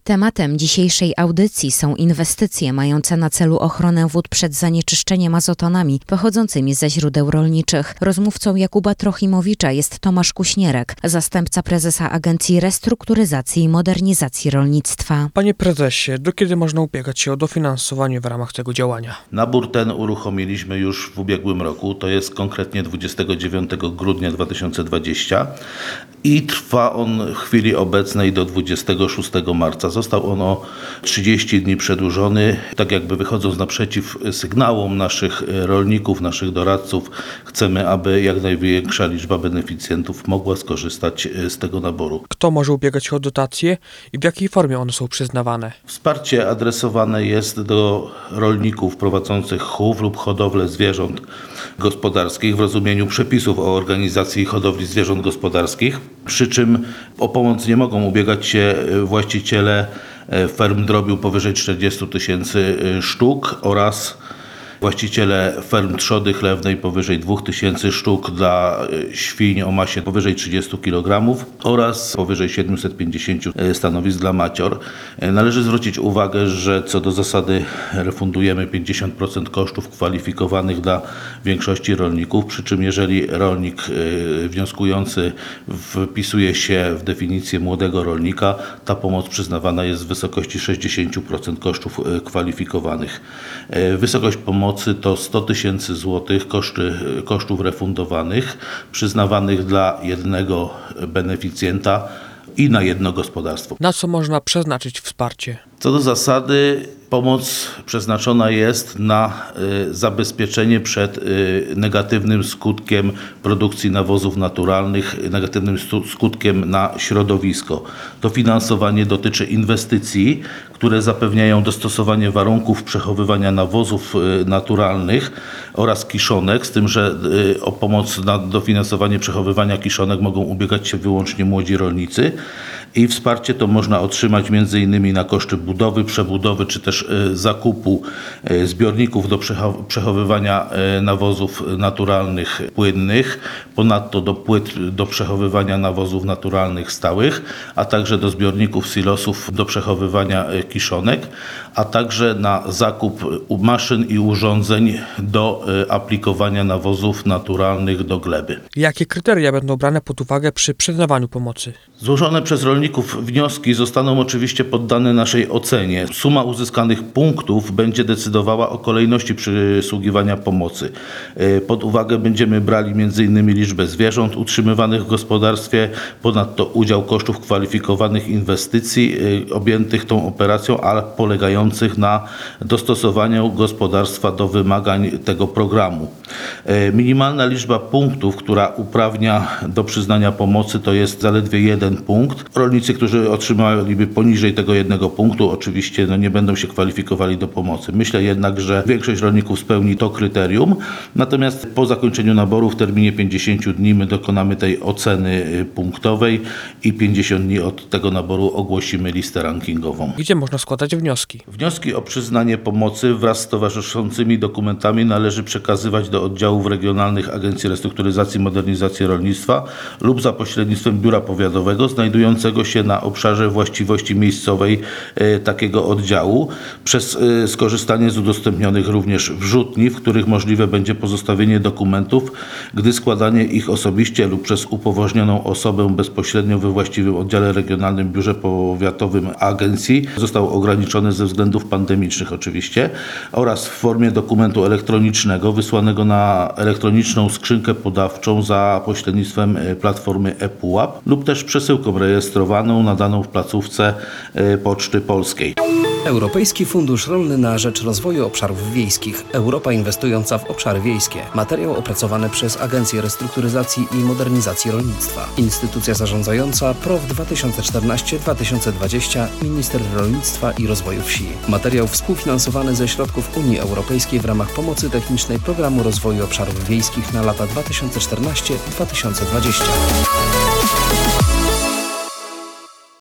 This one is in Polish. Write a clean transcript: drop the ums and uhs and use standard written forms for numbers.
Tematem dzisiejszej audycji są inwestycje mające na celu ochronę wód przed zanieczyszczeniem azotonami pochodzącymi ze źródeł rolniczych. Rozmówcą Jakuba Trochimowicza jest Tomasz Kuśnierek, zastępca prezesa Agencji Restrukturyzacji i Modernizacji Rolnictwa. Panie prezesie, do kiedy można ubiegać się o dofinansowanie w ramach tego działania? Nabór ten uruchomiliśmy już w ubiegłym roku, to jest konkretnie 29 grudnia 2020 i trwa on w chwili obecnej do 26 marca. Został on o 30 dni przedłużony, tak jakby wychodząc naprzeciw sygnałom naszych rolników, naszych doradców. Chcemy, aby jak największa liczba beneficjentów mogła skorzystać z tego naboru. Kto może ubiegać się o dotacje i w jakiej formie one są przyznawane? Wsparcie adresowane jest do rolników prowadzących chów lub hodowlę zwierząt gospodarskich w rozumieniu przepisów o organizacji hodowli zwierząt gospodarskich, przy czym o pomoc nie mogą ubiegać się właściciele ferm drobiu powyżej 40 000 sztuk oraz właściciele ferm trzody chlewnej powyżej 2000 sztuk dla świń o masie powyżej 30 kg oraz powyżej 750 stanowisk dla macior. Należy zwrócić uwagę, że co do zasady refundujemy 50% kosztów kwalifikowanych dla większości rolników, przy czym jeżeli rolnik wnioskujący wpisuje się w definicję młodego rolnika, ta pomoc przyznawana jest w wysokości 60% kosztów kwalifikowanych. Wysokość pomocy to 100 000 złotych kosztów refundowanych, przyznawanych dla jednego beneficjenta i na jedno gospodarstwo. Na co można przeznaczyć wsparcie? Co do zasady pomoc przeznaczona jest na zabezpieczenie przed negatywnym skutkiem produkcji nawozów naturalnych, negatywnym skutkiem na środowisko. To finansowanie dotyczy inwestycji, które zapewniają dostosowanie warunków przechowywania nawozów naturalnych oraz kiszonek, z tym, że o pomoc na dofinansowanie przechowywania kiszonek mogą ubiegać się wyłącznie młodzi rolnicy i wsparcie to można otrzymać m.in. na koszty budowy, przebudowy czy też zakupu zbiorników do przechowywania nawozów naturalnych płynnych, ponadto do płyt do przechowywania nawozów naturalnych stałych, a także do zbiorników silosów do przechowywania kiszonek, a także na zakup maszyn i urządzeń do aplikowania nawozów naturalnych do gleby. Jakie kryteria będą brane pod uwagę przy przyznawaniu pomocy? Złożone przez rolników wnioski zostaną oczywiście poddane naszej ocenie. Suma uzyskanych punktów będzie decydowała o kolejności przysługiwania pomocy. Pod uwagę będziemy brali m.in. liczbę zwierząt utrzymywanych w gospodarstwie, ponadto udział kosztów kwalifikowanych inwestycji objętych tą operacją, a polegających na dostosowaniu gospodarstwa do wymagań tego programu. Minimalna liczba punktów, która uprawnia do przyznania pomocy, to jest zaledwie 1 punkt. Rolnicy, którzy otrzymaliby poniżej tego 1 punktu, oczywiście nie będą się kwalifikowali do pomocy. Myślę jednak, że większość rolników spełni to kryterium, natomiast po zakończeniu naboru w terminie 50 dni my dokonamy tej oceny punktowej i 50 dni od tego naboru ogłosimy listę rankingową. Gdzie można składać wnioski? Wnioski o przyznanie pomocy wraz z towarzyszącymi dokumentami należy przekazywać do oddziałów regionalnych Agencji Restrukturyzacji i Modernizacji Rolnictwa lub za pośrednictwem biura powiatowego znajdującego się na obszarze właściwości miejscowej takiego oddziału przez skorzystanie z udostępnionych również wrzutni, w których możliwe będzie pozostawienie dokumentów, gdy składanie ich osobiście lub przez upoważnioną osobę bezpośrednio we właściwym oddziale regionalnym, biurze powiatowym agencji zostało ograniczone ze względów pandemicznych oczywiście oraz w formie dokumentu elektronicznego wysłanego na elektroniczną skrzynkę podawczą za pośrednictwem platformy ePUAP lub też przesyłką rejestrowaną nadaną w placówce Poczty Polskiej. Europejski Fundusz Rolny na rzecz Rozwoju Obszarów Wiejskich. Europa inwestująca w obszary wiejskie. Materiał opracowany przez Agencję Restrukturyzacji i Modernizacji Rolnictwa. Instytucja zarządzająca PROW 2014-2020, Minister Rolnictwa i Rozwoju Wsi. Materiał współfinansowany ze środków Unii Europejskiej w ramach pomocy technicznej Programu Rozwoju Obszarów Wiejskich na lata 2014-2020.